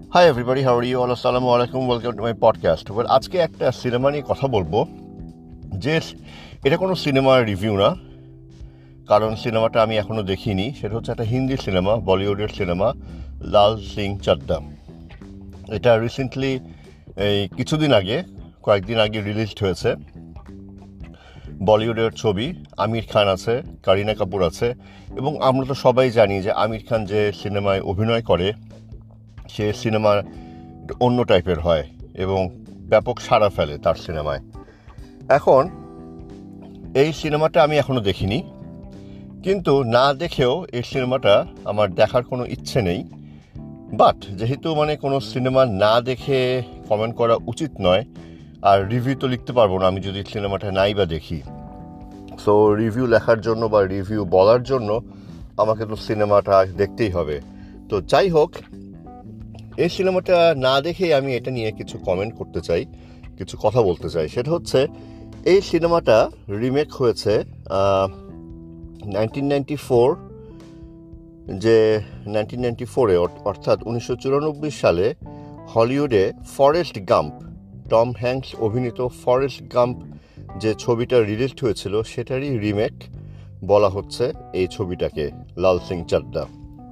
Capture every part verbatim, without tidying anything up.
High everybody, how are you all? আসসালামু আলাইকুম, welcome to my podcast. Well, আজকে একটা সিনেমা নিয়ে কথা বলবো, যে এটা কোনো সিনেমার রিভিউ না, কারণ সিনেমাটা আমি এখনও দেখিনি। সেটা হচ্ছে একটা হিন্দি সিনেমা, বলিউডের সিনেমা, লাল সিং চাড্ডা। এটা রিসেন্টলি এই কিছুদিন আগে কয়েকদিন আগে রিলিজড হয়েছে। বলিউডের ছবি, আমির খান আছে, কারিনা কাপুর আছে, এবং আমরা তো সবাই জানি যে আমির খান যে সিনেমায় অভিনয় করে সে সিনেমা অন্য টাইপের হয় এবং ব্যাপক সাড়া ফেলে তার সিনেমায়। এখন এই সিনেমাটা আমি এখনও দেখিনি, কিন্তু না দেখেও এই সিনেমাটা আমার দেখার কোনো ইচ্ছে নেই। বাট যেহেতু মানে কোনো সিনেমা না দেখে কমেন্ট করা উচিত নয়, আর রিভিউ তো লিখতে পারবো না আমি যদি সিনেমাটা নাই বা দেখি। সো রিভিউ লেখার জন্য বা রিভিউ বলার জন্য আমাকে তো সিনেমাটা দেখতেই হবে। তো যাই হোক, এই সিনেমাটা না দেখেই আমি এটা নিয়ে কিছু কমেন্ট করতে চাই, কিছু কথা বলতে চাই। সেটা হচ্ছে, এই সিনেমাটা রিমেক হয়েছে নাইনটিন নাইনটি ফোর যে নাইনটিন নাইনটি ফোরে অর্থাৎ উনিশশো চুরানব্বই সালে হলিউডে ফরেস্ট গাম্প, টম হ্যাঙ্কস অভিনীত ফরেস্ট গাম্প যে ছবিটা রিলিজ হয়েছিল সেটারই রিমেক বলা হচ্ছে এই ছবিটাকে, লাল সিং চাড্ডা।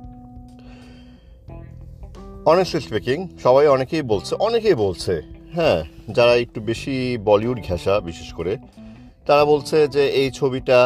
অনেস্টলি স্পিকিং, সবাই অনেকেই বলছে অনেকেই বলছে হ্যাঁ, যারা একটু বেশি বলিউড ঘেঁষা বিশেষ করে, তারা বলছে যে এই ছবিটা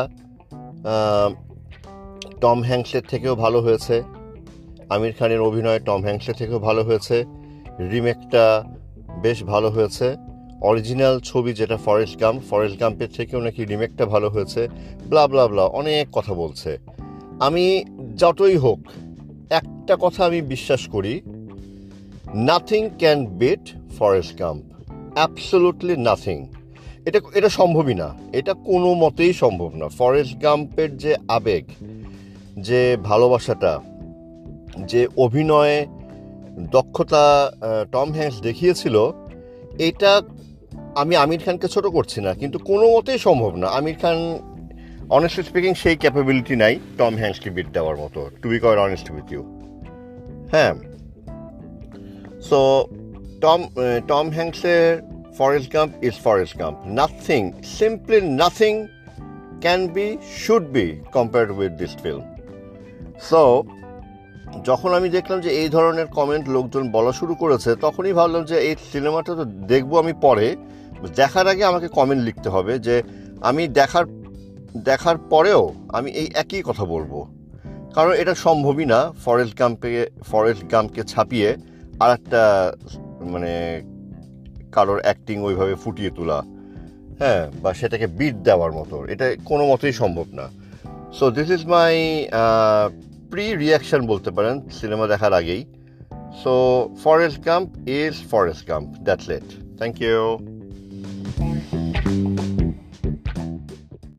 টম হ্যাঙ্কসের থেকেও ভালো হয়েছে, আমির খানের অভিনয় টম হ্যাঙ্কসের থেকেও ভালো হয়েছে, রিমেকটা বেশ ভালো হয়েছে, অরিজিনাল ছবি যেটা ফরেস্ট গাম্প, ফরেস্ট গাম্পের থেকেও নাকি রিমেকটা ভালো হয়েছে, ব্লা ব্লা ব্লা অনেক কথা বলছে। আমি যতই হোক, একটা কথা আমি বিশ্বাস করি, nothing can beat Forrest Gump, absolutely nothing. এটা এটা সম্ভবই না, এটা কোনো মতেই সম্ভব না। ফরেস্ট গাম্পের যে আবেগ, যে ভালোবাসাটা, যে অভিনয়ে দক্ষতা টম হ্যাঙ্কস দেখিয়েছিল, এটা আমি আমির খানকে ছোট করছি না, কিন্তু কোনো মতেই সম্ভব না। আমির খান অনেস্টলি স্পিকিং সেই ক্যাপাবিলিটি নাই টম হ্যাঙ্কসকে বিট দেওয়ার মতো, to be quite honest with you. হ্যাঁ, সো টম টম হ্যাঙ্কসের Forrest Gump is Forrest Gump. Nothing, simply nothing can be, should be compared with this film. So যখন আমি দেখলাম যে এই ধরনের কমেন্ট লোকজন বলা শুরু করেছে, তখনই ভাবলাম যে এই সিনেমাটা তো দেখবো আমি পরে, দেখার আগে আমাকে কমেন্ট লিখতে হবে, যে আমি দেখার দেখার পরেও আমি এই একই কথা বলবো, কারণ এটা সম্ভবই না ফরেস্ট গাম্পে ফরেস্ট গাম্পকে ছাপিয়ে আর একটা মানে কারোর অ্যাক্টিং ওইভাবে ফুটিয়ে তোলা, হ্যাঁ, বা সেটাকে বিট দেওয়ার মতো, এটা কোনো মতেই সম্ভব না। So this is my pre reaction বলতে পারেন সিনেমা দেখার আগেই। So Forrest Gump is Forrest Gump, that's it. Thank you.